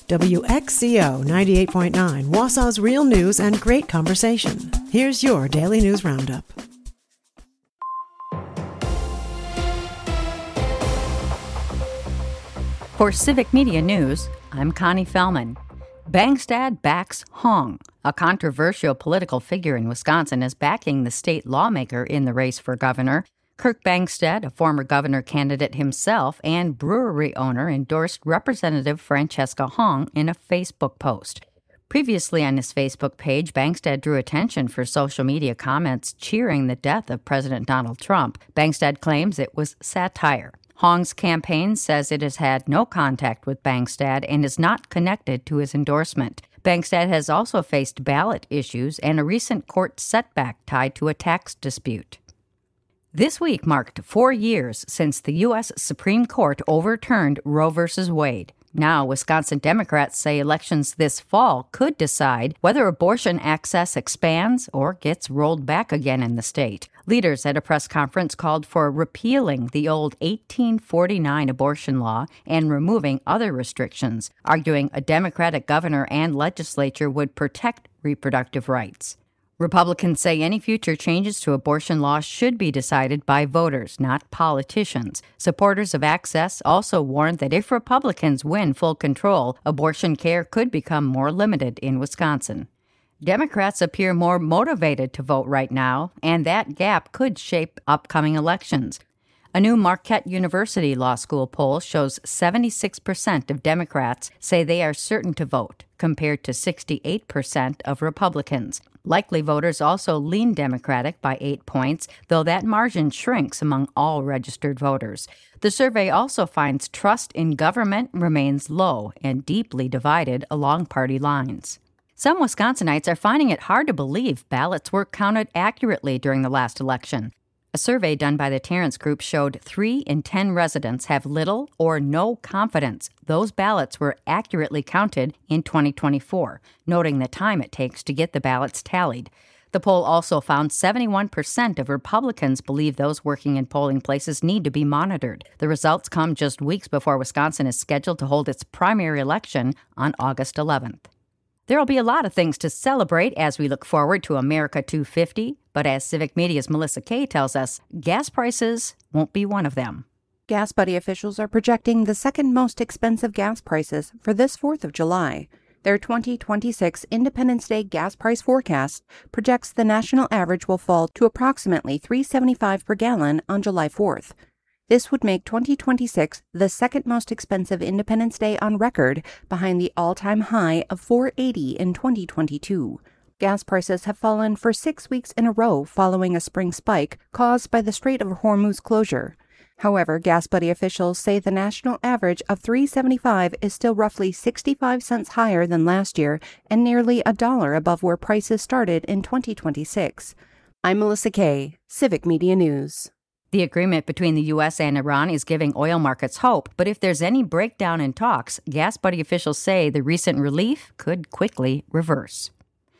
WXCO 98.9, Wausau's real news and great conversation. Here's your Daily News Roundup. For Civic Media News, I'm Connie Fellman. Bangstad backs Hong. A controversial political figure in Wisconsin is backing the state lawmaker in the race for governor. Kirk Bangstad, a former governor candidate himself and brewery owner, endorsed Representative Francesca Hong in a Facebook post. Previously on his Facebook page, Bangstad drew attention for social media comments cheering the death of President Donald Trump. Bangstad claims it was satire. Hong's campaign says it has had no contact with Bangstad and is not connected to his endorsement. Bangstad has also faced ballot issues and a recent court setback tied to a tax dispute. This week marked 4 years since the U.S. Supreme Court overturned Roe v. Wade. Now, Wisconsin Democrats say elections this fall could decide whether abortion access expands or gets rolled back again in the state. Leaders at a press conference called for repealing the old 1849 abortion law and removing other restrictions, arguing a Democratic governor and legislature would protect reproductive rights. Republicans say any future changes to abortion law should be decided by voters, not politicians. Supporters of access also warned that if Republicans win full control, abortion care could become more limited in Wisconsin. Democrats appear more motivated to vote right now, and that gap could shape upcoming elections. A new Marquette University Law School poll shows 76% of Democrats say they are certain to vote, compared to 68% of Republicans. Likely voters also lean Democratic by 8 points, though that margin shrinks among all registered voters. The survey also finds trust in government remains low and deeply divided along party lines. Some Wisconsinites are finding it hard to believe ballots were counted accurately during the last election. A survey done by the Terrence Group showed 3 in 10 residents have little or no confidence those ballots were accurately counted in 2024, noting the time it takes to get the ballots tallied. The poll also found 71% of Republicans believe those working in polling places need to be monitored. The results come just weeks before Wisconsin is scheduled to hold its primary election on August 11th. There will be a lot of things to celebrate as we look forward to America 250, but as Civic Media's Melissa Kay tells us, gas prices won't be one of them. Gas Buddy officials are projecting the second most expensive gas prices for this 4th of July. Their 2026 Independence Day gas price forecast projects the national average will fall to approximately $3.75 per gallon on July 4th. This would make 2026 the second most expensive Independence Day on record, behind the all-time high of $4.80 in 2022. Gas prices have fallen for 6 weeks in a row following a spring spike caused by the Strait of Hormuz closure. However, Gas Buddy officials say the national average of $3.75 is still roughly 65 cents higher than last year and nearly $1 above where prices started in 2026. I'm Melissa Kay, Civic Media News. The agreement between the U.S. and Iran is giving oil markets hope, but if there's any breakdown in talks, Gas Buddy officials say the recent relief could quickly reverse.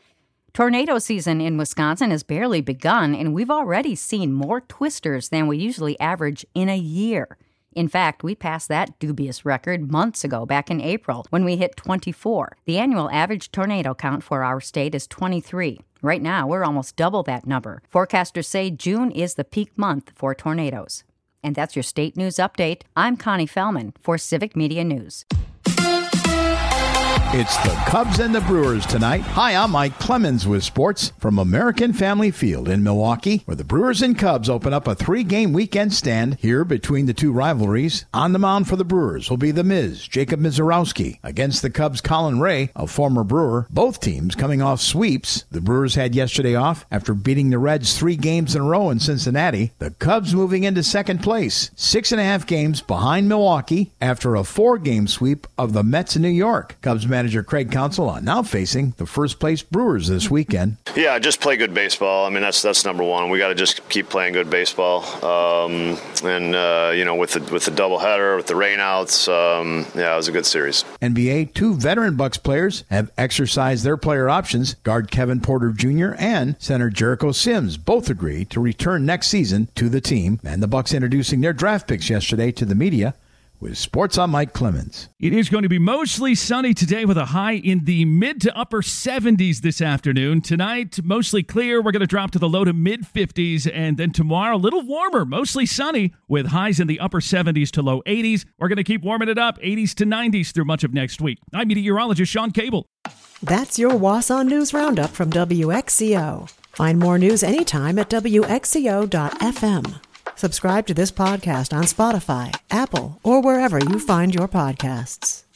Tornado season in Wisconsin has barely begun, and we've already seen more twisters than we usually average in a year. In fact, we passed that dubious record months ago, back in April, when we hit 24. The annual average tornado count for our state is 23. Right now, we're almost double that number. Forecasters say June is the peak month for tornadoes. And that's your state news update. I'm Connie Fellman for Civic Media News. It's the Cubs and the Brewers tonight. Hi, I'm Mike Clemens with sports from American Family Field in Milwaukee, where the Brewers and Cubs open up a 3-game weekend stand here between the two rivalries. On the mound for the Brewers will be the Miz, Jacob Mizorowski, against the Cubs' Colin Ray, a former Brewer. Both teams coming off sweeps. The Brewers had yesterday off after beating the Reds 3 games in a row in Cincinnati. The Cubs moving into second place, 6.5 games behind Milwaukee after a 4-game sweep of the Mets in New York. Cubs manager Craig Counsell now facing the first-place Brewers this weekend. Yeah, just play good baseball. I mean, that's number one. We got to just keep playing good baseball. With the doubleheader, with the rainouts, it was a good series. NBA, 2 veteran Bucks players have exercised their player options. Guard Kevin Porter Jr. and center Jericho Sims both agreed to return next season to the team. And the Bucks introducing their draft picks yesterday to the media. with Sports. I'm Mike Clemens. It is going to be mostly sunny today with a high in the mid to upper 70s this afternoon. Tonight, mostly clear. We're going to drop to the low to mid 50s. And then tomorrow, a little warmer, mostly sunny with highs in the upper 70s to low 80s. We're going to keep warming it up 80s to 90s through much of next week. I'm meteorologist Sean Cable. That's your Wausau News Roundup from WXCO. Find more news anytime at WXCO.FM. Subscribe to this podcast on Spotify, Apple, or wherever you find your podcasts.